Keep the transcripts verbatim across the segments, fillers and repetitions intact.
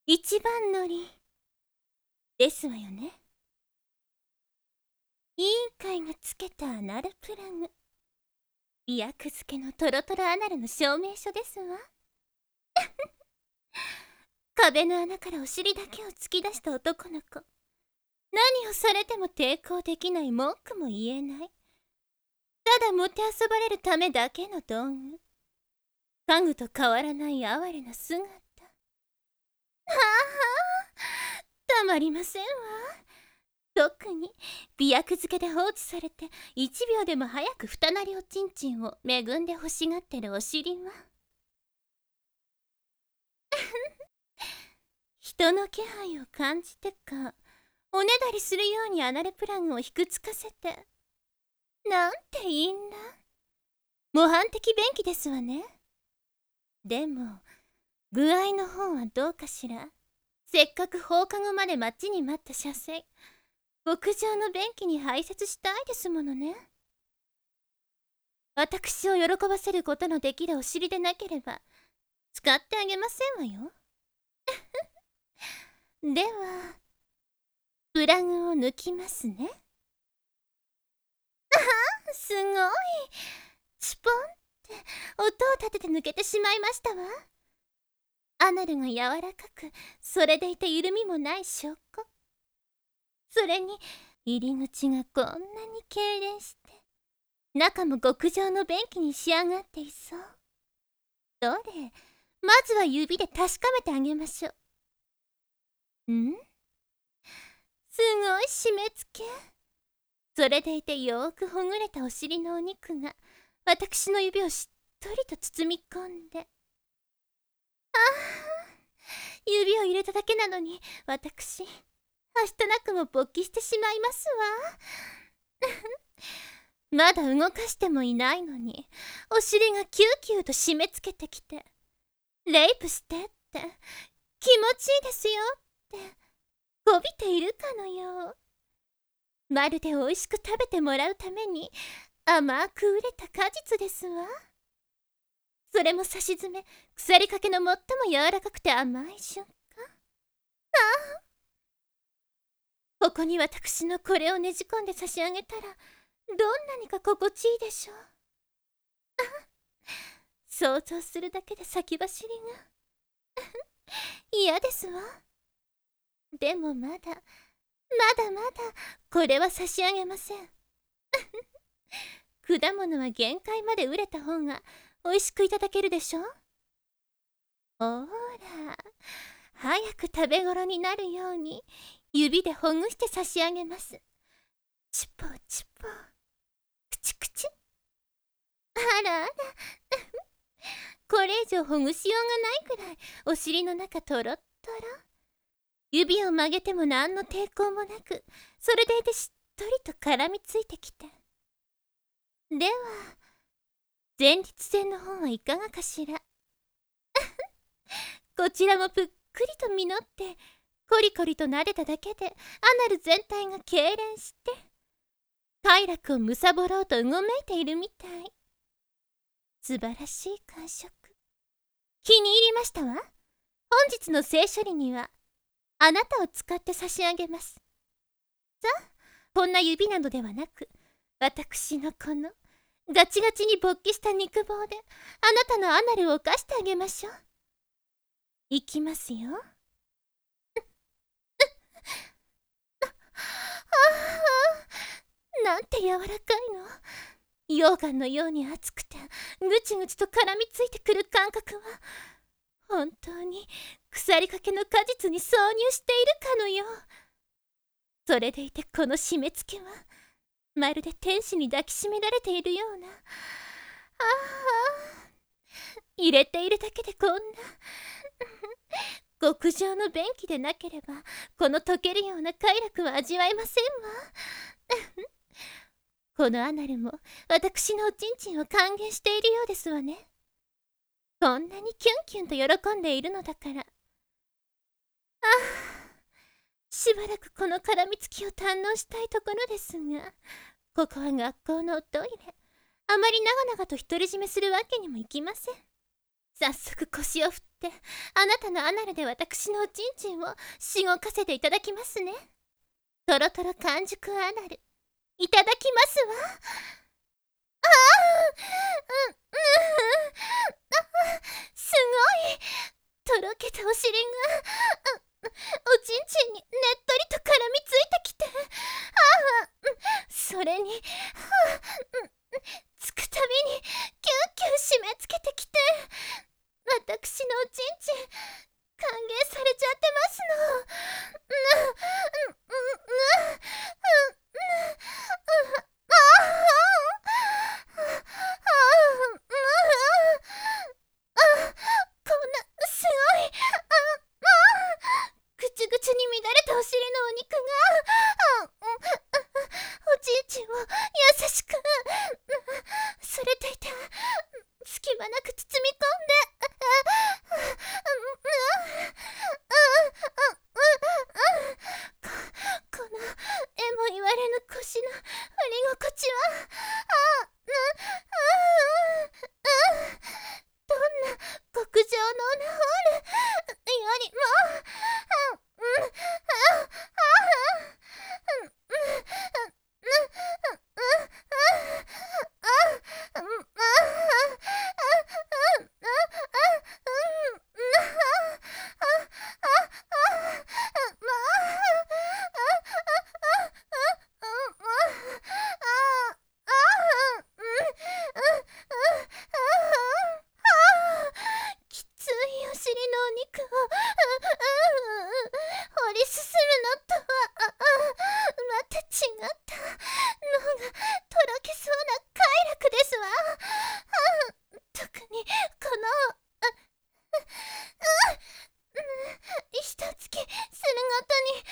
一番乗りですわよね。委員会がつけたアナルプラグ、美薬漬けのトロトロアナルの証明書ですわ。壁の穴からお尻だけを突き出した男の子、何をされても抵抗できない、文句も言えない、ただもてあそばれるためだけの道具、家具と変わらない哀れな姿。はあはあ、たまりませんわ。特に美薬漬けで放置されていちびょうでも早く二なりおちんちんを恵んで欲しがってるお尻は人の気配を感じてか、おねだりするようにアナルプラグをひくつかせて、なんていいんだ、模範的便器ですわね。でも具合の方はどうかしら。せっかく放課後まで待ちに待った射精、極上の便器に排泄したいですものね。私を喜ばせることのできるお尻でなければ使ってあげませんわよ。ではプラグを抜きますね。ああ、すごい。チポンって音を立てて抜けてしまいましたわ。アナルが柔らかく、それでいて緩みもない証拠。それに入り口がこんなに痙攣して中も極上の便器に仕上がっていそう。どれ、まずは指で確かめてあげましょう。ん？すごい締め付け。それでいてよーくほぐれたお尻のお肉が私の指をしっとりと包み込んで、ああ、指を入れただけなのに私はしたなくも勃起してしまいますわ。まだ動かしてもいないのにお尻がキューキューと締め付けてきて、レイプしてって気持ちいいですよってこびているかのよう、まるで美味しく食べてもらうために甘く熟れた果実ですわ。それも差し詰め腐りかけの最も柔らかくて甘い瞬間。ああ、ここに私のこれをねじ込んで差し上げたらどんなにか心地いいでしょう。想像するだけで先走りが嫌ですわ。でもまだまだまだこれは差し上げません。果物は限界まで熟れた方が美味しくいただけるでしょ。ほーら、早く食べ頃になるように指でほぐして差し上げます。チポチポ、クチクチ。あらあらこれ以上ほぐしようがないくらいお尻の中トロットロ。指を曲げても何の抵抗もなく、それでいてしっとりと絡みついてきて。では前立腺の方はいかがかしら。こちらもぷっくりと実ってコリコリと撫でただけでアナル全体が痙攣して快楽をむさぼろうとうごめいているみたい。素晴らしい感触、気に入りましたわ。本日の性処理にはあなたを使って差し上げます。さあ、こんな指などではなく、私のこのガチガチに勃起した肉棒であなたのアナルを犯してあげましょう。いきますよ。なんて柔らかいの。溶岩のように熱くてぐちぐちと絡みついてくる感覚は本当に腐りかけの果実に挿入しているかのよう。それでいてこの締め付けはまるで天使に抱きしめられているような。ああ、入れているだけでこんな極上の便器でなければこの溶けるような快楽は味わえませんわ。このアナルも私のおちんちんを歓迎しているようですわね。こんなにキュンキュンと喜んでいるのだから。ああ、しばらくこの絡みつきを堪能したいところですが、ここは学校のおトイレ、あまり長々と独り占めするわけにもいきません。 早速腰を振ってあなたのアナルで私のおちんちんをしごかせていただきますね。とろとろ完熟アナルいただきますわ。ああ、うん、うん、すごいとろけたお尻がおちんちんにねっとりと絡みついてきて、ああ、それに、はあ、つくたびにキュッキュ締め付けてきて、私のおちんちん歓迎されちゃってますの。うんうんうんうんこんなすごいぐちゅぐちゅに乱れたお尻のお肉がおちんちんを優しくされていて、隙間なく包み込んで、このえも言われぬ腰の振り心地は、あどんな極上のオナホールよりも、きついお尻のお肉を掘り進むのとはまた違った脳がとろけそうな快楽ですわ。特にこのひとつきするごとに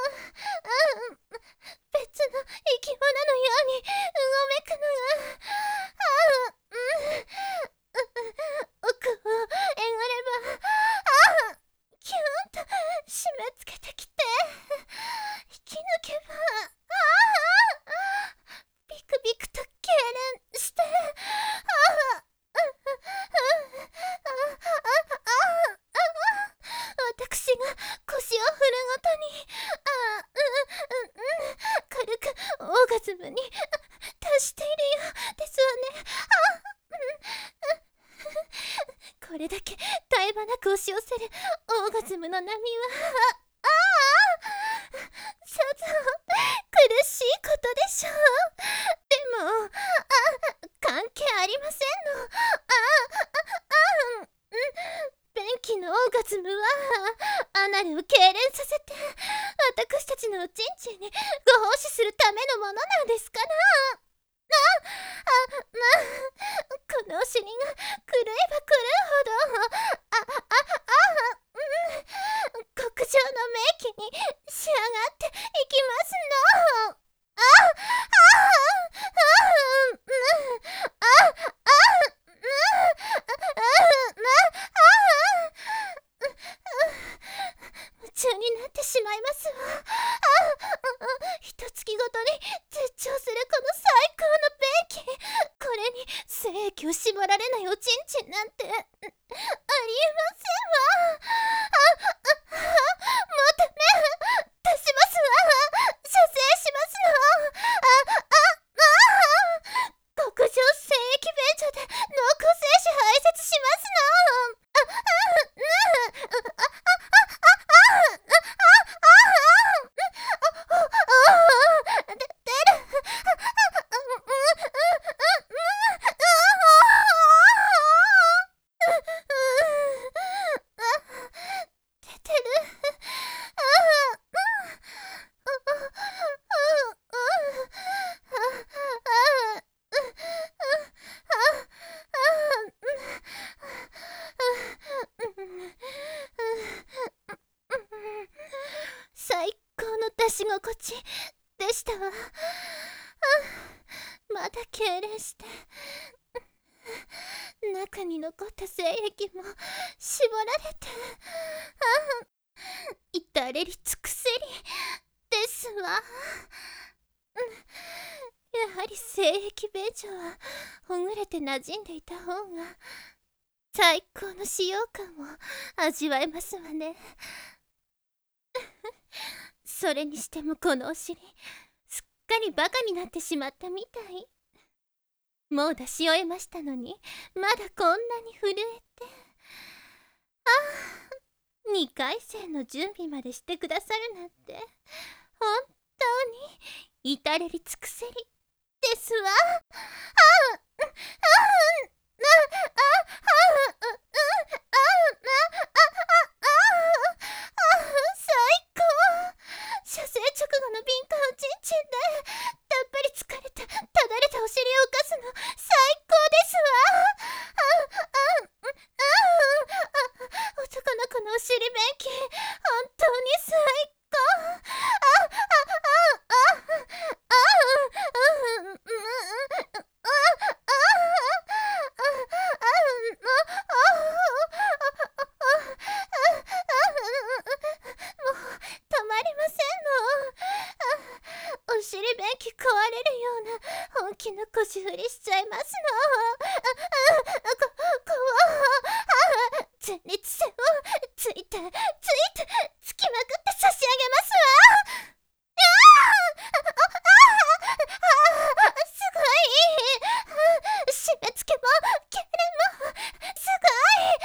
別の生き物のようにうごめくのが奥をえぐればキュンと締め付けてきて、引き抜けばビクビクと痙攣して、私が腰を振るごとに軽くオーガズムに達しているようですわね。これだけ絶え間なく押し寄せるオーガズムの波は、ああさぞ苦しいことでしょう。でも関係ありませんの。あああ便器のオーガズムはアナルを痙攣させて私たちのおちんちんにご奉仕するためのものなんですから。ああこのお尻が狂えば狂うほどあああうん極上の名器に仕上がっていきますの。ああ夢中になってしまいますわ。ひとつきごとに絶頂するこの最高の便器、これに精液を絞られないおちんちんなんてありえませんわ。ああもうダメ出しますわ。射精しますの。あああ極上精液便所で濃厚精子排泄しますの。ああああ最高の出し心地でしたわ。まだ痙攣して中に残った精液も絞られて至れり尽くせりですわ。やはり精液便所はほぐれて馴染んでいた方が最高の使用感を味わえますわね。それにしてもこのお尻、すっかりバカになってしまったみたい。もう出し終えましたのに、まだこんなに震えて。ああ、にかいせんの準備までしてくださるなんて、本当に至れり尽くせりですわ。ああ、ああ、ああ、ああ、ああ、最高。射精直後の敏感おちんちんでたっぷり疲れたただれたお尻を浮かすの最高ですわ。ああ、ああ、ああ、男の子のお尻便器本当に最高。ああ、ああ、ああ、ああ、うん、うん、ああ、あ止まりませんの。お尻便器壊れるような本気の腰振りしちゃいますの。こ、こう、前立腺をついて、ついて、つきまくって差し上げますわ。すごい。締め付けも痙攣もすごい。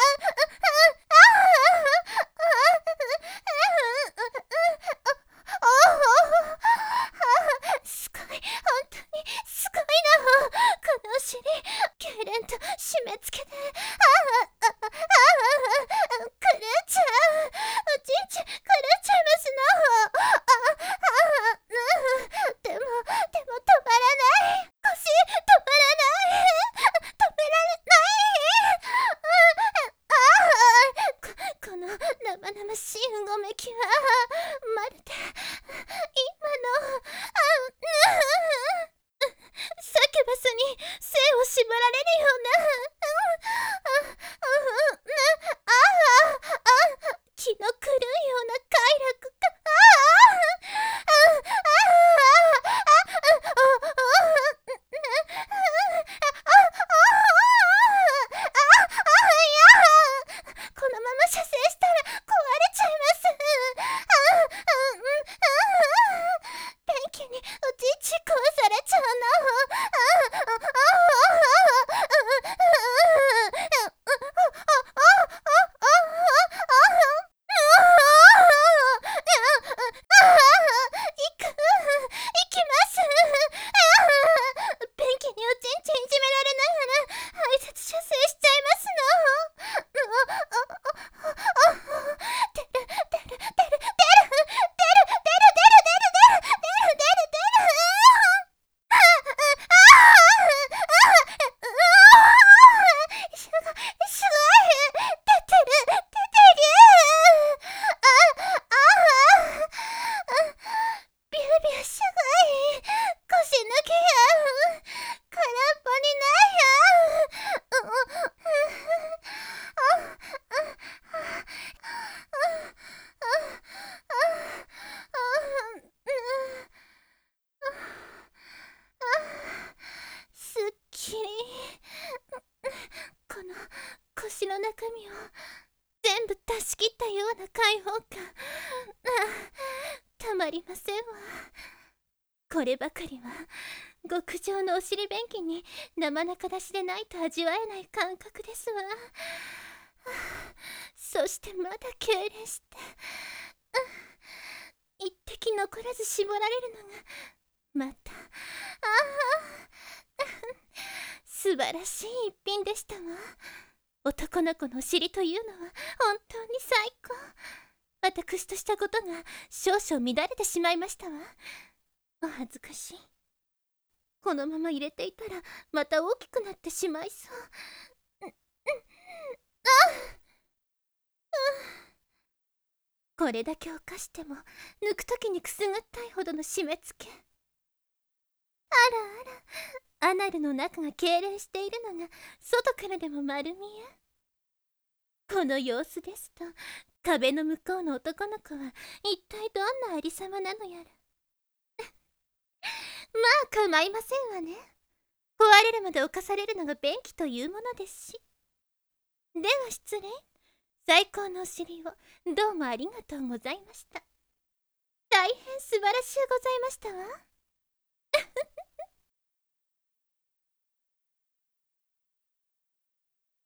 すごい、本当にすごいな。このお尻、痙攣と締め付けで、ああ、ああ、ああ、狂っちゃう。おちんち狂っちゃいますの。ああ、ああ、でも、でも止まらない。腰、止まらない。止められない。ああ、こ、この生々しいうごめきは、まるで、今の、あ、サキュバスに背を縛られるような、あ、あ、あ、あ、気の狂うような快楽か。ああ、あこのまま射精したら壊れちゃいます。便器におちんち壊されちゃう行く、行きます。便器におちんちんいじめられながら挨拶射精しちゃいますの。出る出る出る出る出る出る出る出る出る出る出る出る。すごい、すごい、出てる、出てる。あ、あ、ビュービューすごい。腰抜けや。空っぽにないや。すっきり。この腰の中身を全部出し切ったような開放感。あ、たまりませんわ。こればかりは極上のお尻便器に生中出しでないと味わえない感覚ですわ。そしてまだ痙攣して、一滴残らず絞られるのがまた、ああ、素晴らしい一品でしたわ。男の子のお尻というのは本当に最高。私としたことが少々乱れてしまいましたわ。お恥ずかしい。このまま入れていたらまた大きくなってしまいそう。あ、これだけ犯しても抜くときにくすぐったいほどの締め付け。あらあら、アナルの中が痙攣しているのが外からでも丸見え。この様子ですと壁の向こうの男の子は一体どんなありさまなのやら。まあ構いませんわね。壊れるまで侵されるのが便器というものですし。 では失礼。最高のお尻をどうもありがとうございました。大変素晴らしゅうございましたわ。